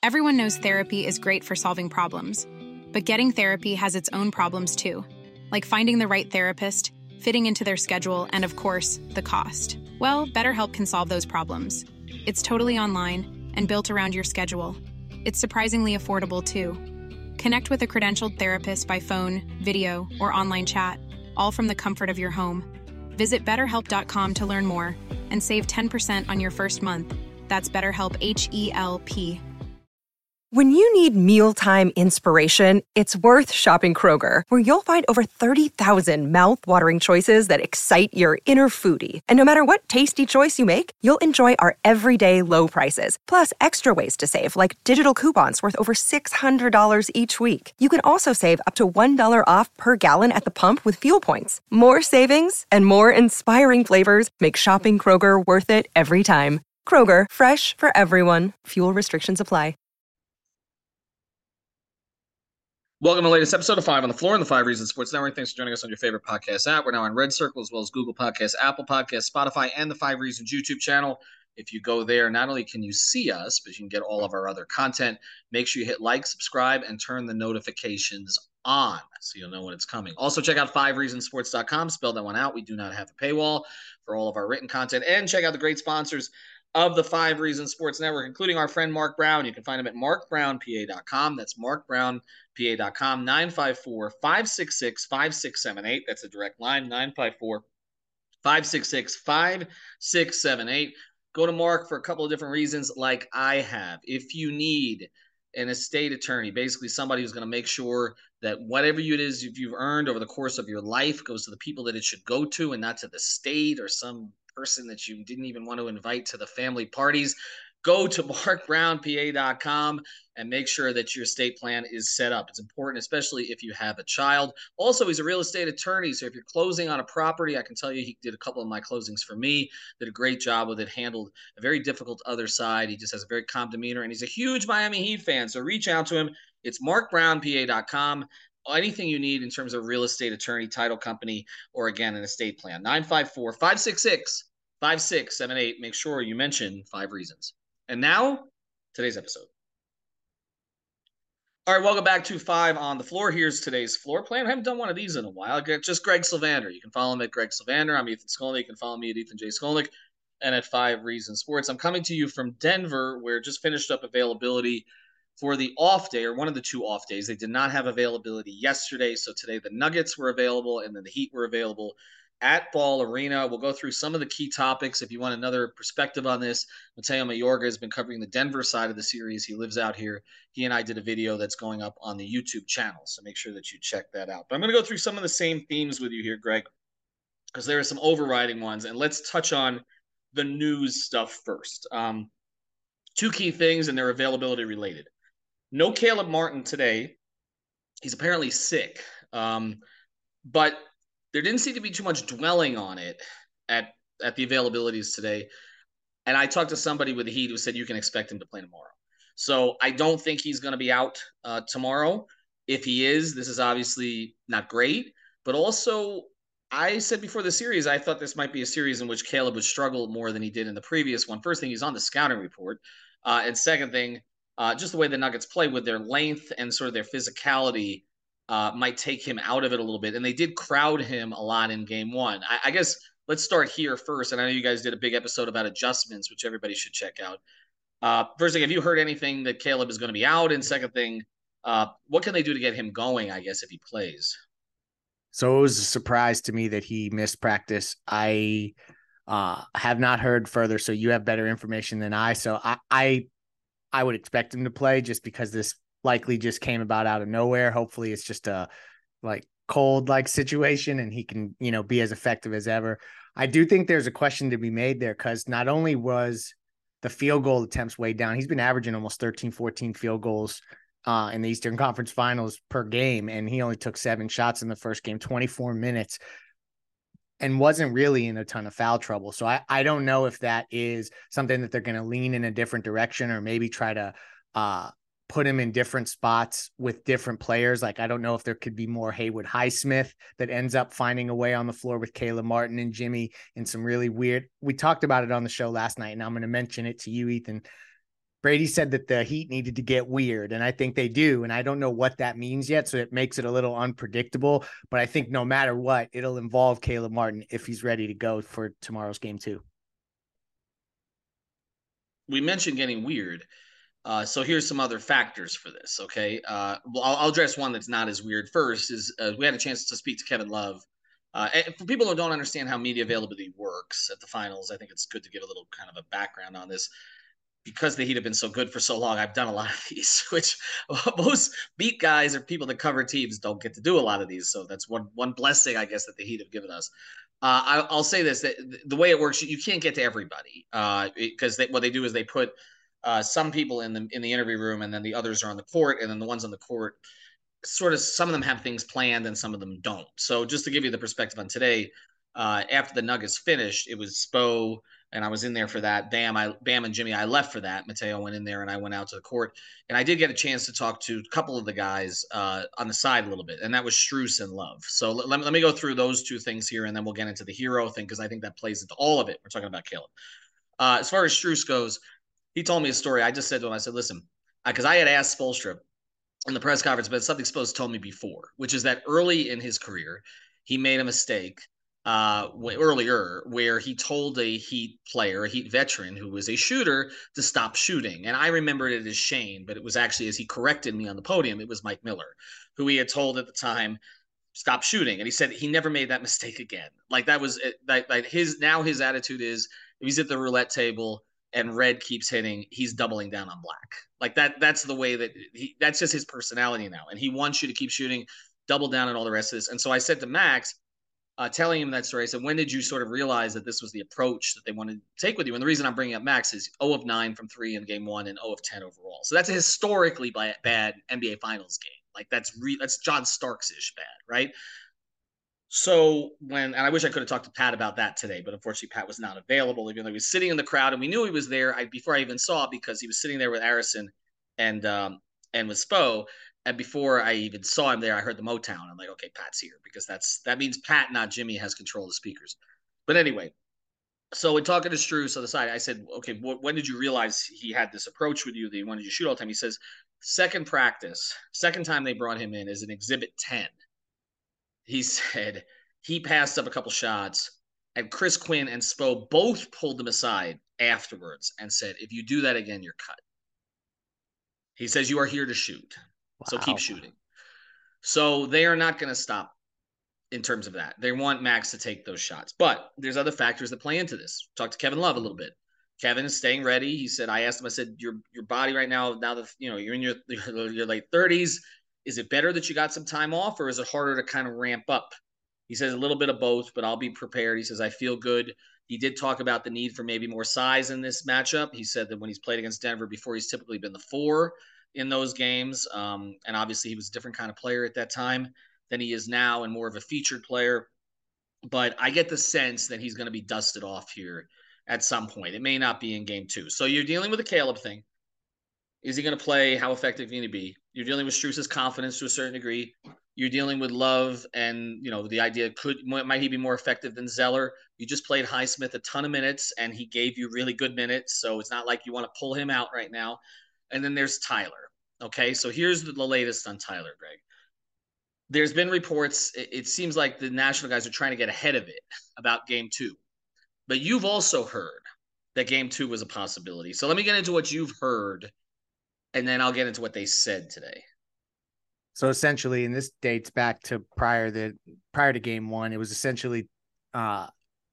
Everyone knows therapy is great for solving problems, but getting therapy has its own problems too, like finding the right therapist, fitting into their schedule, and of course, the cost. Well, BetterHelp can solve those problems. It's totally online and built around your schedule. It's surprisingly affordable too. Connect with a credentialed therapist by phone, video, or online chat, all from the comfort of your home. Visit BetterHelp.com to learn more and save 10% on your first month. That's BetterHelp, H-E-L-P. When you need mealtime inspiration, it's worth shopping Kroger, where you'll find over 30,000 mouth-watering choices that excite your inner foodie. And no matter what tasty choice you make, you'll enjoy our everyday low prices, plus extra ways to save, like digital coupons worth over $600 each week. You can also save up to $1 off per gallon at the pump with fuel points. More savings and more inspiring flavors make shopping Kroger worth it every time. Kroger, fresh for everyone. Fuel restrictions apply. Welcome to the latest episode of 5 on the Floor on the 5 Reasons Sports Network. Thanks for joining us on your favorite podcast app. We're now on Red Circle as well as Google Podcasts, Apple Podcasts, Spotify, and the 5 Reasons YouTube channel. If you go there, not only can you see us, but you can get all of our other content. Make sure you hit like, subscribe, and turn the notifications on so you'll know when it's coming. Also, check out 5reasonsports.com. Spell that one out. We do not have a paywall for all of our written content. And check out the great sponsors of the 5 Reasons Sports Network, including our friend Mark Brown. You can find him at markbrownpa.com. That's markbrownpa.com, 954-566-5678. That's a direct line, 954-566-5678. Go to Mark for a couple of different reasons like I have. If you need an estate attorney, basically somebody who's going to make sure that whatever it is you've earned over the course of your life goes to the people that it should go to and not to the state or some person that you didn't even want to invite to the family parties, go to markbrownpa.com and make sure that your estate plan is set up. It's important, especially if you have a child. Also, he's a real estate attorney, so if you're closing on a property, I can tell you he did a couple of my closings for me, did a great job with it, handled a very difficult other side. He just has a very calm demeanor, and he's a huge Miami Heat fan, so reach out to him. It's markbrownpa.com. Anything you need in terms of real estate attorney, title company, or again, an estate plan. 954-566-5678. Make sure you mention 5 Reasons. And now, today's episode. All right, welcome back to 5 on the Floor. Here's today's floor plan. I haven't done one of these in a while. Just Greg Sylvander. You can follow him at Greg Sylvander. I'm Ethan Skolnick. You can follow me at Ethan J. Skolnick and at 5 Reasons Sports. I'm coming to you from Denver, where just finished up availability for the off day, or one of the 2 off days. They did not have availability yesterday, so today the Nuggets were available and then the Heat were available at Ball Arena. We'll go through some of the key topics. If you want another perspective on this, Mateo Mayorga has been covering the Denver side of the series. He lives out here. He and I did a video that's going up on the YouTube channel, so make sure that you check that out. But I'm going to go through some of the same themes with you here, Greg, because there are some overriding ones, and let's touch on the news stuff first. 2 key things, and they're availability related. No Caleb Martin today. He's apparently sick. But there didn't seem to be too much dwelling on it at the availabilities today. And I talked to somebody with the Heat who said you can expect him to play tomorrow. So I don't think he's going to be out tomorrow. If he is, this is obviously not great. But also, I said before the series, I thought this might be a series in which Caleb would struggle more than he did in the previous one. First thing, he's on the scouting report. And second thing, just the way the Nuggets play with their length and sort of their physicality might take him out of it a little bit. And they did crowd him a lot in game 1. I guess let's start here first. And I know you guys did a big episode about adjustments, which everybody should check out. First thing, have you heard anything that Caleb is going to be out? And second thing, what can they do to get him going, I guess, if he plays? So it was a surprise to me that he missed practice. I have not heard further, so you have better information than I. So I would expect him to play just because this likely just came about out of nowhere. Hopefully it's just a cold situation and he can, be as effective as ever. I do think there's a question to be made there because not only was the field goal attempts way down, he's been averaging almost 13, 14 field goals in the Eastern Conference Finals per game. And he only took 7 shots in the first game, 24 minutes, and wasn't really in a ton of foul trouble. So I don't know if that is something that they're going to lean in a different direction or maybe try to put him in different spots with different players. I don't know if there could be more Haywood Highsmith that ends up finding a way on the floor with Caleb Martin and Jimmy in some really weird. We talked about it on the show last night, and I'm going to mention it to you, Ethan. Brady said that the Heat needed to get weird, and I think they do. And I don't know what that means yet, so it makes it a little unpredictable. But I think no matter what, it'll involve Caleb Martin if he's ready to go for tomorrow's game 2. We mentioned getting weird. So here's some other factors for this. Okay, well, I'll address one that's not as weird first. Is we had a chance to speak to Kevin Love. And for people who don't understand how media availability works at the finals, I think it's good to give a little kind of a background on this. Because the Heat have been so good for so long, I've done a lot of these, which most beat guys or people that cover teams don't get to do a lot of these. So that's one blessing, I guess, that the Heat have given us. I'll say this: that the way it works, you can't get to everybody because what they do is they put some people in the interview room, and then the others are on the court, and then the ones on the court, sort of, some of them have things planned and some of them don't. So just to give you the perspective on today, after the Nuggets finished, it was Spo, and I was in there for that. Bam and Jimmy, I left for that. Mateo went in there, and I went out to the court. And I did get a chance to talk to a couple of the guys on the side a little bit, and that was Strus and Love. So let me go through those two things here, and then we'll get into the hero thing, because I think that plays into all of it. We're talking about Caleb. As far as Strus goes, he told me a story. I just said to him, I said, listen, because I had asked Spoelstra in the press conference, but it's something Spoelstra told me before, which is that early in his career, he made a mistake earlier where he told a Heat player, a Heat veteran who was a shooter, to stop shooting. And I remembered it as Shane, but it was actually, as he corrected me on the podium, it was Mike Miller, who he had told at the time, stop shooting. And he said he never made that mistake again. Like, that was like his attitude is, if he's at the roulette table and red keeps hitting, he's doubling down on black. Like that's the way that that's just his personality now. And he wants you to keep shooting, double down on all the rest of this. And so I said to Max, telling him that story, I said, when did you sort of realize that this was the approach that they wanted to take with you? And the reason I'm bringing up Max is 0 of 9 from 3 in game 1 and 0 of 10 overall. So that's a historically bad NBA Finals game. Like, that's John Starks-ish bad, right? So and I wish I could have talked to Pat about that today, but unfortunately Pat was not available, even though he was sitting in the crowd, and we knew he was there before I even saw it, because he was sitting there with Arison and with Spo. And before I even saw him there, I heard the Motown. I'm like, okay, Pat's here, because that means Pat, not Jimmy, has control of the speakers. But anyway, so in talking to Strus on the side, I said, okay, when did you realize he had this approach with you that he wanted you to shoot all the time? He says, second time they brought him in is an Exhibit 10. He said he passed up a couple shots, and Chris Quinn and Spo both pulled him aside afterwards and said, if you do that again, you're cut. He says, you are here to shoot. Wow. So keep shooting. So they are not going to stop in terms of that. They want Max to take those shots. But there's other factors that play into this. Talk to Kevin Love a little bit. Kevin is staying ready. He said, I asked him, I said, your body right now that you're in your late 30s, is it better that you got some time off, or is it harder to kind of ramp up? He says a little bit of both, but I'll be prepared. He says, I feel good. He did talk about the need for maybe more size in this matchup. He said that when he's played against Denver before, he's typically been the 4 in those games. And obviously he was a different kind of player at that time than he is now, and more of a featured player. But I get the sense that he's going to be dusted off here at some point. It may not be in game 2. So you're dealing with a Caleb thing. Is he going to play? How effective can he be? You're dealing with Strus's confidence to a certain degree. You're dealing with Love, and the idea might he be more effective than Zeller? You just played Highsmith a ton of minutes, and he gave you really good minutes, so it's not like you want to pull him out right now. And then there's Tyler. Okay, so here's the latest on Tyler, Greg. There's been reports. It seems like the national guys are trying to get ahead of it about game 2, but you've also heard that game 2 was a possibility. So let me get into what you've heard, and then I'll get into what they said today. So essentially, and this dates back to prior to game 1, it was essentially the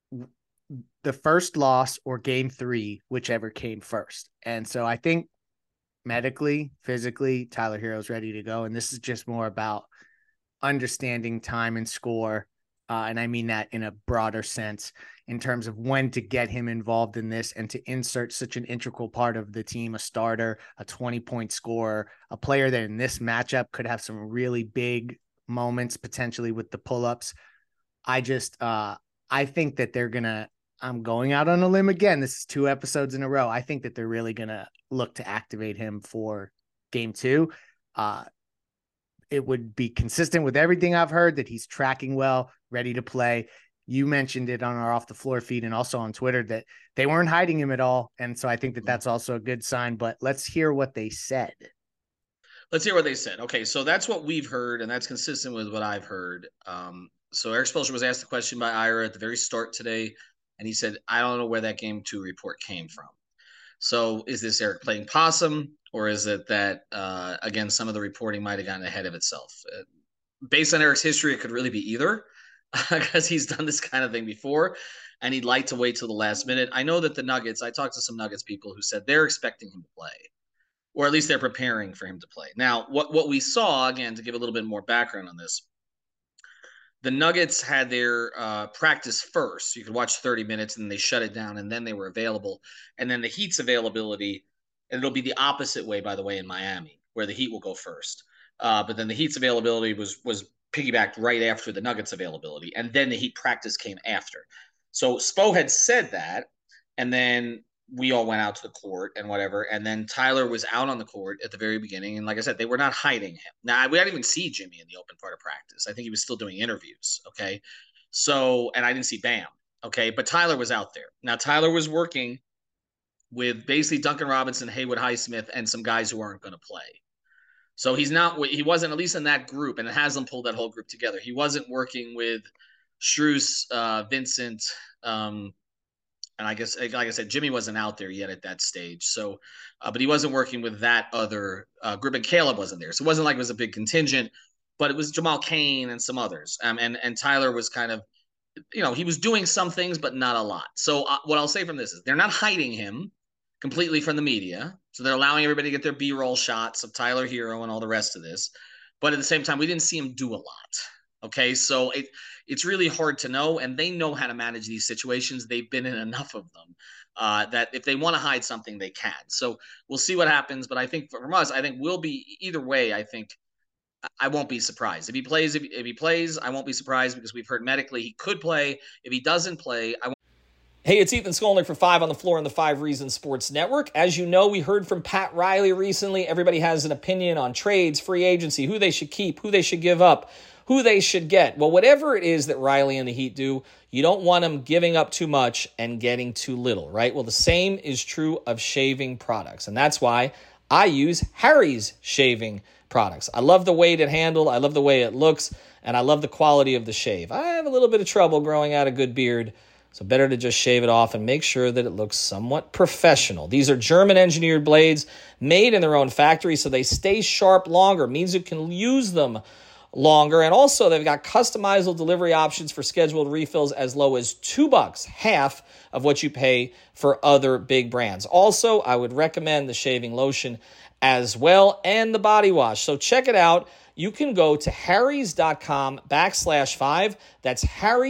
first loss or game 3, whichever came first. And so I think medically, physically, Tyler Herro's ready to go. And this is just more about understanding time and score. And I mean that in a broader sense, in terms of when to get him involved in this and to insert such an integral part of the team, a starter, a 20-point scorer, a player that in this matchup could have some really big moments potentially with the pull-ups. I think that I'm going out on a limb again. This is 2 episodes in a row. I think that they're really going to look to activate him for game 2. It would be consistent with everything I've heard that he's tracking well, ready to play. you mentioned it on our Off the Floor feed and also on Twitter that they weren't hiding him at all. And so I think that that's also a good sign, but let's hear what they said. Let's hear what they said. Okay, so that's what we've heard, and that's consistent with what I've heard. So Erik Spoelstra was asked the question by Ira at the very start today, and he said, I don't know where that Game 2 report came from. So is this Erik playing possum, or is it that, again, some of the reporting might have gotten ahead of itself? Based on Erik's history, it could really be either, because he's done this kind of thing before, and he'd like to wait till the last minute. I know that the Nuggets, I talked to some Nuggets people who said they're expecting him to play, or at least they're preparing for him to play. Now, what we saw, again, to give a little bit more background on this, the Nuggets had their practice first. You could watch 30 minutes, and they shut it down, and then they were available. And then the Heat's availability, and it'll be the opposite way, by the way, in Miami, where the Heat will go first. But then the Heat's availability was piggybacked right after the Nuggets availability, and then the Heat practice came after. So Spo had said that, and then we all went out to the court and whatever. And then Tyler was out on the court at the very beginning. And like I said, they were not hiding him. Now, we didn't even see Jimmy in the open part of practice. I think he was still doing interviews. Okay. So, and I didn't see Bam. Okay. But Tyler was out there. Now, Tyler was working with basically Duncan Robinson, Haywood Highsmith, and some guys who aren't going to play. So he wasn't, at least in that group, and it hasn't pulled that whole group together. He wasn't working with Strus, Vincent, and I guess, like I said, Jimmy wasn't out there yet at that stage. So, but he wasn't working with that other group, and Caleb wasn't there. So it wasn't like it was a big contingent, but it was Jamal Cain and some others. And Tyler was kind of, he was doing some things, but not a lot. So what I'll say from this is they're not hiding him completely from the media. So they're allowing everybody to get their B-roll shots of Tyler Hero and all the rest of this. But at the same time, we didn't see him do a lot. Okay, so it's really hard to know, and they know how to manage these situations. They've been in enough of them that if they want to hide something, they can. So we'll see what happens. But I think from us, I think we'll be either way. I think I won't be surprised if he plays. If he plays, I won't be surprised because we've heard medically he could play. If he doesn't play, I won't. Hey, it's Ethan Skolnick for 5 on the Floor on the 5 Reasons Sports Network. As you know, we heard from Pat Riley recently. Everybody has an opinion on trades, free agency, who they should keep, who they should give up, who they should get. Well, whatever it is that Riley and the Heat do, you don't want them giving up too much and getting too little, right? Well, the same is true of shaving products, and that's why I use Harry's shaving products. I love the weight it handles, I love the way it looks, and I love the quality of the shave. I have a little bit of trouble growing out a good beard, so better to just shave it off and make sure that it looks somewhat professional. These are German-engineered blades made in their own factory, so they stay sharp longer. It means you can use them longer. And also, they've got customizable delivery options for scheduled refills as low as $2, half of what you pay for other big brands. Also, I would recommend the shaving lotion as well and the body wash. So check it out. You can go to harrys.com/5. That's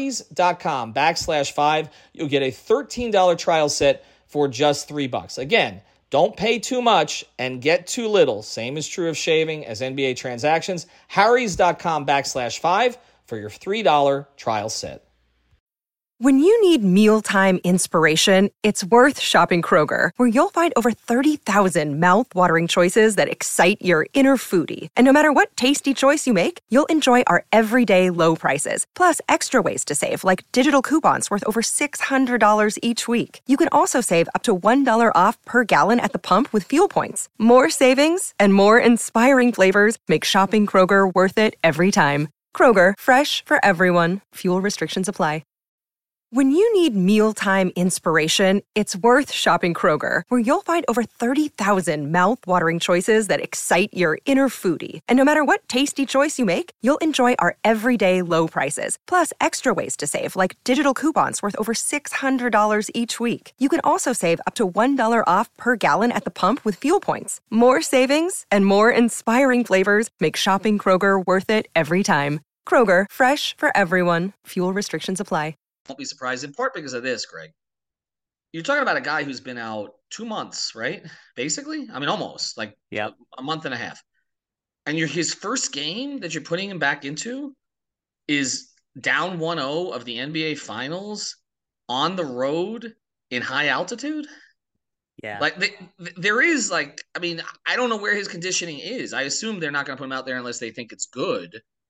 harrys.com/5. You'll get a $13 trial set for just $3. Again, don't pay too much and get too little. Same is true of shaving as NBA transactions. harrys.com/5 for your $3 trial set. When you need mealtime inspiration, it's worth shopping Kroger, where you'll find over 30,000 mouth-watering choices that excite your inner foodie. And no matter what tasty choice you make, you'll enjoy our everyday low prices, plus extra ways to save, like digital coupons worth over $600 each week. You can also save up to $1 off per gallon at the pump with fuel points. More savings and more inspiring flavors make shopping Kroger worth it every time. Kroger, fresh for everyone. Fuel restrictions apply. When you need mealtime inspiration, it's worth shopping Kroger, where you'll find over 30,000 mouth-watering choices that excite your inner foodie. And no matter what tasty choice you make, you'll enjoy our everyday low prices, plus extra ways to save, like digital coupons worth over $600 each week. You can also save up to $1 off per gallon at the pump with fuel points. More savings and more inspiring flavors make shopping Kroger worth it every time. Kroger, fresh for everyone. Fuel restrictions apply. Won't be surprised, in part because of this, Greg. You're talking about a guy who's been out 2 months, right? Basically, I mean, almost like a month and a half. And his first game that you're putting him back into is down 1-0 of the NBA Finals on the road in high altitude. Yeah, like there is I mean, I don't know where his conditioning is. I assume they're not going to put him out there unless they think it's good.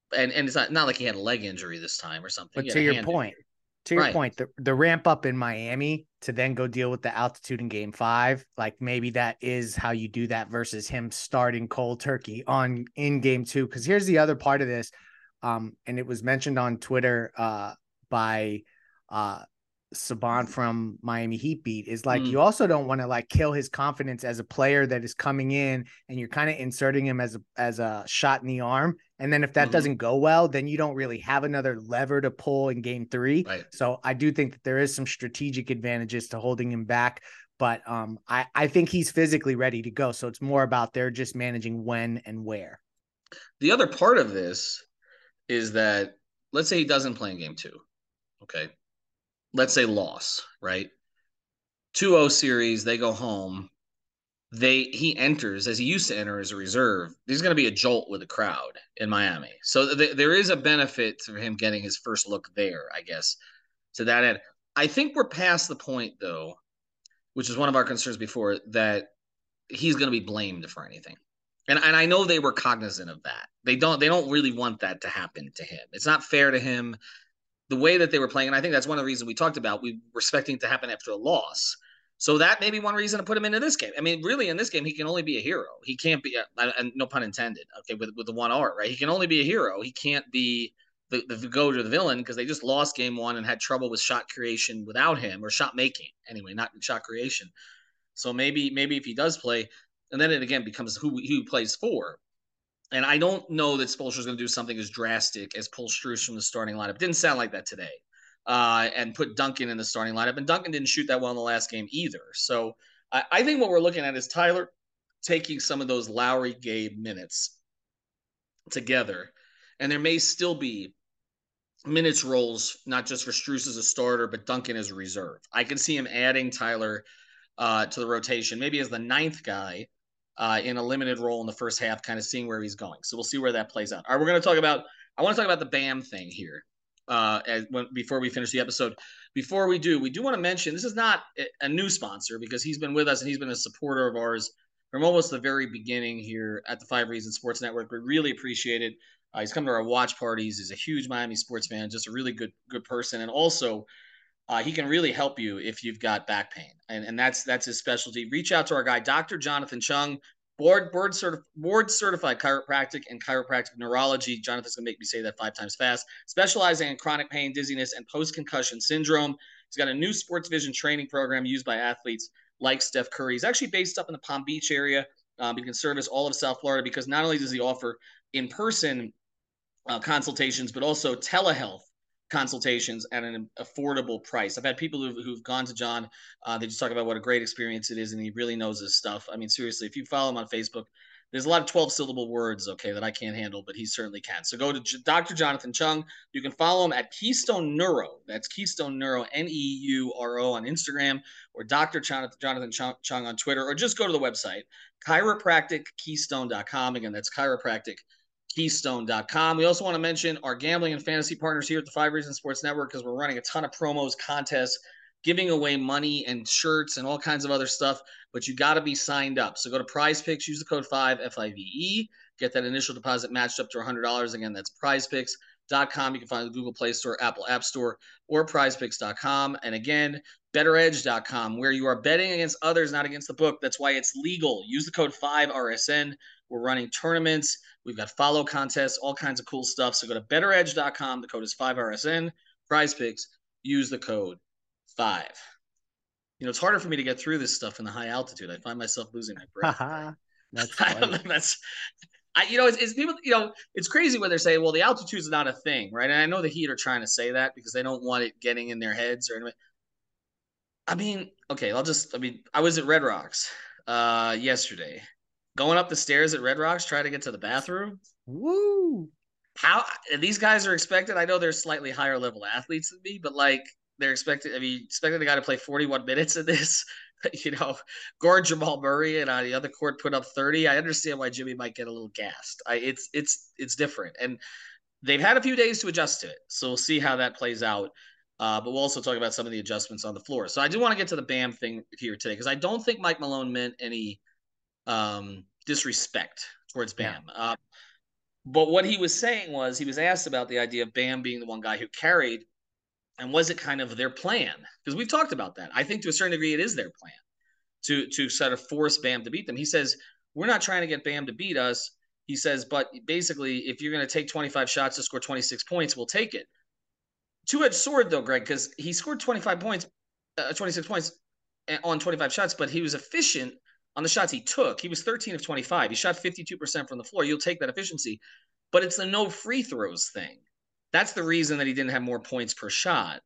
and it's not like he had a leg injury this time or something. But He had to a your hand point, injury. to your Right. point, the ramp up in Miami to then go deal with the altitude in game 5, like maybe that is how you do that versus him starting cold turkey in game 2. Because here's the other part of this. And it was mentioned on Twitter by Saban from Miami Heat Beat, is like you also don't want to like kill his confidence as a player that is coming in, and you're kind of inserting him as a shot in the arm. And then if that doesn't go well, then you don't really have another lever to pull in game 3. Right. So I do think that there is some strategic advantages to holding him back. But I think he's physically ready to go. So it's more about they're just managing when and where. The other part of this is that let's say he doesn't play in game 2. Okay. Let's say loss, right? 2-0 series, they go home. He enters as he used to enter as a reserve. There's going to be a jolt with the crowd in Miami. So there is a benefit to him getting his first look there, I guess, to that end. I think we're past the point, though, which is one of our concerns before, that he's going to be blamed for anything. And I know they were cognizant of that. They don't really want that to happen to him. It's not fair to him the way that they were playing. And I think that's one of the reasons we talked about. We were expecting it to happen after a loss. So that may be one reason to put him into this game. I mean, really, in this game, he can only be a hero. He can't be, and no pun intended, okay, with the one R, right? He can only be a hero. He can't be the goat or the villain because they just lost game 1 and had trouble with shot creation without him, or shot making anyway, not shot creation. So maybe if he does play, and then it again becomes who he plays for. And I don't know that Spoelstra's going to do something as drastic as pull Strus from the starting lineup. It didn't sound like that today. And put Duncan in the starting lineup. And Duncan didn't shoot that well in the last game either. So I think what we're looking at is Tyler taking some of those Lowry-Gabe minutes together. And there may still be minutes roles, not just for Strus as a starter, but Duncan as a reserve. I can see him adding Tyler to the rotation, maybe as the 9th guy in a limited role in the first half, kind of seeing where he's going. So we'll see where that plays out. All right, I want to talk about the Bam thing here before we finish the episode. Before we do want to mention, this is not a new sponsor because he's been with us and he's been a supporter of ours from almost the very beginning here at the 5 Reasons Sports Network. We really appreciate it. He's come to our watch parties. He's a huge Miami sports fan, just a really good person. And also, he can really help you if you've got back pain. And that's his specialty. Reach out to our guy, Dr. Jonathan Chung, board certified chiropractic and chiropractic neurology. Jonathan's going to make me say that 5 times fast. Specializing in chronic pain, dizziness, and post-concussion syndrome. He's got a new sports vision training program used by athletes like Steph Curry. He's actually based up in the Palm Beach area. He can service all of South Florida because not only does he offer in-person consultations, but also telehealth consultations at an affordable price. I've had people who've gone to John. They just talk about what a great experience it is, and he really knows his stuff. I mean, seriously, if you follow him on Facebook, there's a lot of 12-syllable words, okay, that I can't handle, but he certainly can. So go to Dr. Jonathan Chung. You can follow him at Keystone Neuro. That's Keystone Neuro, Neuro on Instagram, or Dr. Jonathan Chung on Twitter, or just go to the website, chiropractickeystone.com. Again, that's chiropractickeystone.com. We also want to mention our gambling and fantasy partners here at the 5 Reasons Sports Network, because we're running a ton of promos, contests, giving away money and shirts and all kinds of other stuff, but you got to be signed up. So go to Prize Picks, use the code 5, FIVE, get that initial deposit matched up to $100. Again, that's prizepicks.com. You can find the Google Play Store, Apple App Store, or prizepicks.com. And again, betteredge.com, where you are betting against others, not against the book. That's why it's legal. Use the code 5RSN. We're running tournaments. We've got follow contests, all kinds of cool stuff. So go to betteredge.com. The code is 5RSN. Prize Picks, use the code 5. You know, it's harder for me to get through this stuff in the high altitude. I find myself losing my breath. That's funny. It's people, it's crazy when they're saying, well, the altitude is not a thing, right? And I know the Heat are trying to say that because they don't want it getting in their heads or anyway. I mean, okay, I was at Red Rocks yesterday. Going up the stairs at Red Rocks, trying to get to the bathroom. Woo! How these guys are expected? I know they're slightly higher level athletes than me, but like they're expected. I mean, expecting the guy to play 41 minutes in this. Guard Jamal Murray and on the other court put up 30. I understand why Jimmy might get a little gassed. It's different, and they've had a few days to adjust to it. So we'll see how that plays out. But we'll also talk about some of the adjustments on the floor. So I do want to get to the Bam thing here today because I don't think Mike Malone meant any disrespect towards Bam. But what he was saying was he was asked about the idea of Bam being the one guy who carried, and was it kind of their plan? Because we've talked about that. I think to a certain degree it is their plan to sort of force Bam to beat them. He says, we're not trying to get Bam to beat us. He says, but basically, if you're going to take 25 shots to score 26 points, we'll take it. Two-edged sword, though, Greg, because he scored 25 points, 26 points on 25 shots, but he was efficient on the shots he took. He was 13 of 25. He shot 52% from the floor. You'll take that efficiency, but it's the no free throws thing. That's the reason that he didn't have more points per shot.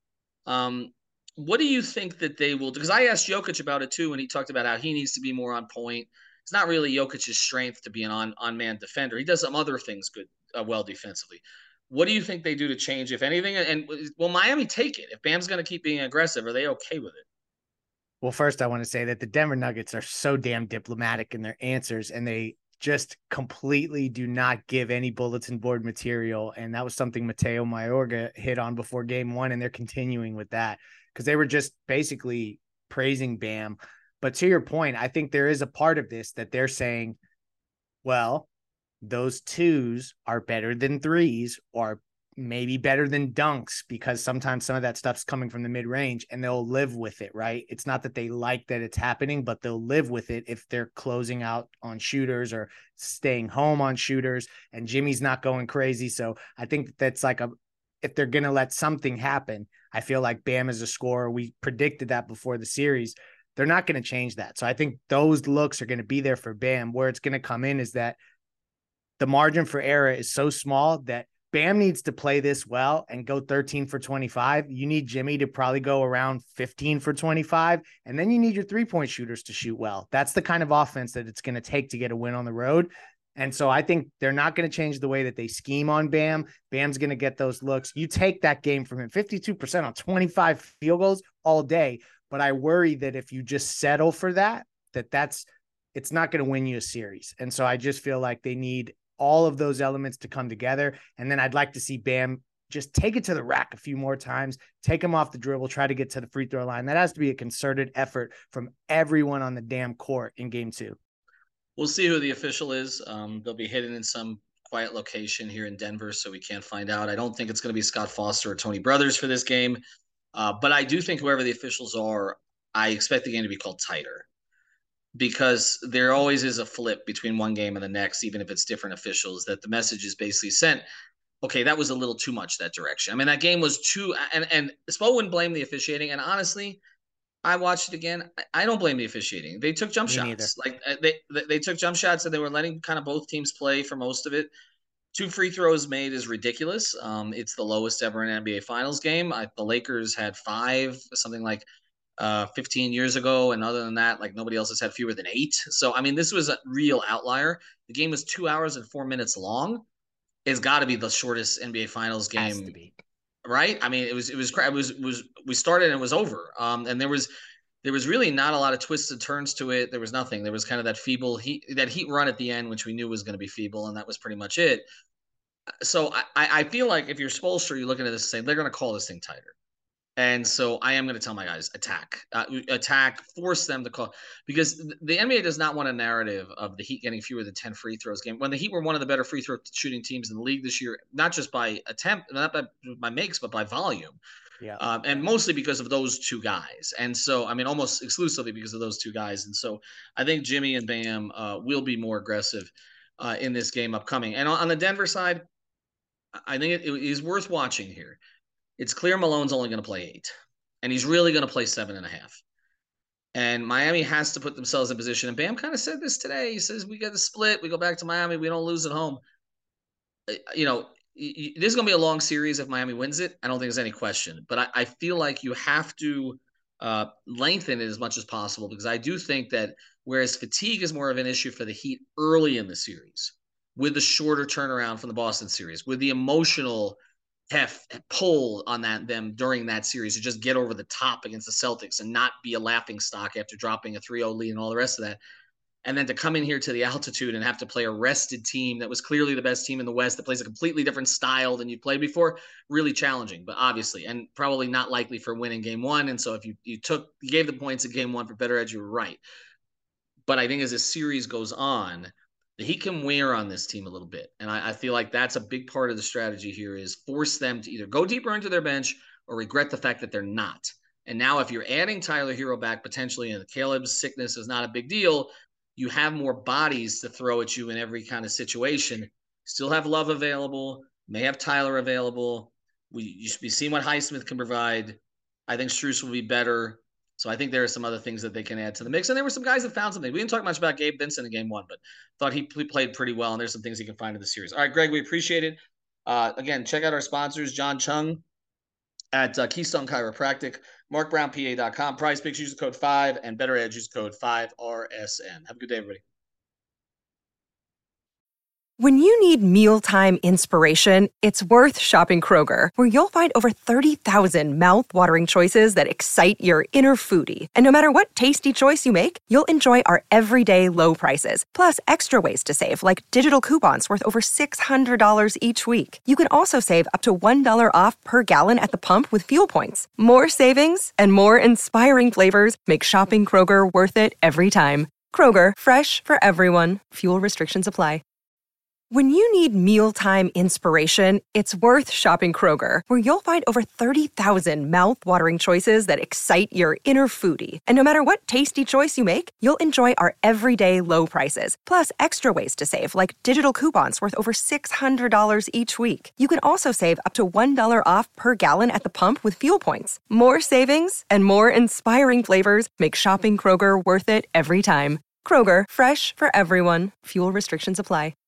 What do you think that they will do? Because I asked Jokic about it too, and he talked about how he needs to be more on point. It's not really Jokic's strength to be an on-man defender. He does some other things good, well defensively. What do you think they do to change, if anything? And will Miami take it? If Bam's going to keep being aggressive, are they okay with it? Well, first, I want to say that the Denver Nuggets are so damn diplomatic in their answers, and they just completely do not give any bulletin board material. And that was something Mateo Mayorga hit on before game one, and they're continuing with that because they were just basically praising Bam. But to your point, I think there is a part of this that they're saying, well, those twos are better than threes, or maybe better than dunks, because sometimes some of that stuff's coming from the mid range, and they'll live with it, right? It's not that they like that it's happening, but they'll live with it if they're closing out on shooters or staying home on shooters, and Jimmy's not going crazy. So I think that's like if they're going to let something happen, I feel like Bam is a scorer. We predicted that before the series. They're not going to change that. So I think those looks are going to be there for Bam. Where it's going to come in is that the margin for error is so small that Bam needs to play this well and go 13 for 25. You need Jimmy to probably go around 15 for 25. And then you need your 3-point shooters to shoot well. That's the kind of offense that it's going to take to get a win on the road. And so I think they're not going to change the way that they scheme on Bam. Bam's going to get those looks. You take that game from him, 52% on 25 field goals all day. But I worry that if you just settle for that, it's not going to win you a series. And so I just feel like they need all of those elements to come together. And then I'd like to see Bam just take it to the rack a few more times, take him off the dribble, try to get to the free throw line. That has to be a concerted effort from everyone on the damn court in game 2. We'll see who the official is. They'll be hidden in some quiet location here in Denver, so we can't find out. I don't think it's going to be Scott Foster or Tony Brothers for this game. But I do think whoever the officials are, I expect the game to be called tighter, because there always is a flip between one game and the next, even if it's different officials, that the message is basically sent, okay, that was a little too much that direction. I mean, that game was too, and Spo wouldn't blame the officiating. And honestly, I watched it again. I don't blame the officiating. They took jump shots. Like they took jump shots, and they were letting kind of both teams play for most of it. 2 free throws made is ridiculous. It's the lowest ever in an NBA Finals game. The Lakers had 5, something like 15 years ago, and other than that, like nobody else has had fewer than 8. So I mean, this was a real outlier. The game was 2 hours and 4 minutes long. It's got to be the shortest NBA Finals game, right? I mean, it was we started and it was over. And there was really not a lot of twists and turns to it. There was nothing. There was kind of that heat run at the end, which we knew was going to be feeble, and that was pretty much it. So I feel like if you're Spoelstra, you're looking at this and saying they're going to call this thing tighter. And so I am going to tell my guys, attack, force them to call, because the NBA does not want a narrative of the Heat getting fewer than 10 free throws game. When the Heat were one of the better free throw shooting teams in the league this year, not just by attempt, not by makes, but by volume. Yeah. And mostly because of those two guys. And so, I mean, almost exclusively because of those two guys. And so I think Jimmy and Bam will be more aggressive in this game upcoming. And on the Denver side, I think it is worth watching here. It's clear Malone's only going to play 8, and he's really going to play 7.5. And Miami has to put themselves in position. And Bam kind of said this today. He says, we get the split. We go back to Miami. We don't lose at home. You know, this is going to be a long series if Miami wins it. I don't think there's any question. But I feel like you have to lengthen it as much as possible, because I do think that whereas fatigue is more of an issue for the Heat early in the series, with the shorter turnaround from the Boston series, with the emotional pull on them during that series to just get over the top against the Celtics and not be a laughing stock after dropping a 3-0 lead and all the rest of that. And then to come in here to the altitude and have to play a rested team that was clearly the best team in the West, that plays a completely different style than you played before, really challenging, but obviously, and probably not likely for winning game 1. And so if you gave the points in game 1 for better edge, you were right. But I think as the series goes on, he can wear on this team a little bit. And I feel like that's a big part of the strategy here is force them to either go deeper into their bench or regret the fact that they're not. And now if you're adding Tyler Hero back potentially and Caleb's sickness is not a big deal, you have more bodies to throw at you in every kind of situation. Still have Love available, may have Tyler available. You should be seeing what Highsmith can provide. I think Strus will be better. So I think there are some other things that they can add to the mix. And there were some guys that found something. We didn't talk much about Gabe Vincent in game one, but thought he played pretty well. And there's some things he can find in the series. All right, Greg, we appreciate it. Again, check out our sponsors, John Chung at Keystone Chiropractic, MarkBrownPA.com, PrizePicks, use the code 5, and Better Edge, use the code 5RSN. Have a good day, everybody. When you need mealtime inspiration, it's worth shopping Kroger, where you'll find over 30,000 mouth-watering choices that excite your inner foodie. And no matter what tasty choice you make, you'll enjoy our everyday low prices, plus extra ways to save, like digital coupons worth over $600 each week. You can also save up to $1 off per gallon at the pump with fuel points. More savings and more inspiring flavors make shopping Kroger worth it every time. Kroger, fresh for everyone. Fuel restrictions apply. When you need mealtime inspiration, it's worth shopping Kroger, where you'll find over 30,000 mouth-watering choices that excite your inner foodie. And no matter what tasty choice you make, you'll enjoy our everyday low prices, plus extra ways to save, like digital coupons worth over $600 each week. You can also save up to $1 off per gallon at the pump with fuel points. More savings and more inspiring flavors make shopping Kroger worth it every time. Kroger, fresh for everyone. Fuel restrictions apply.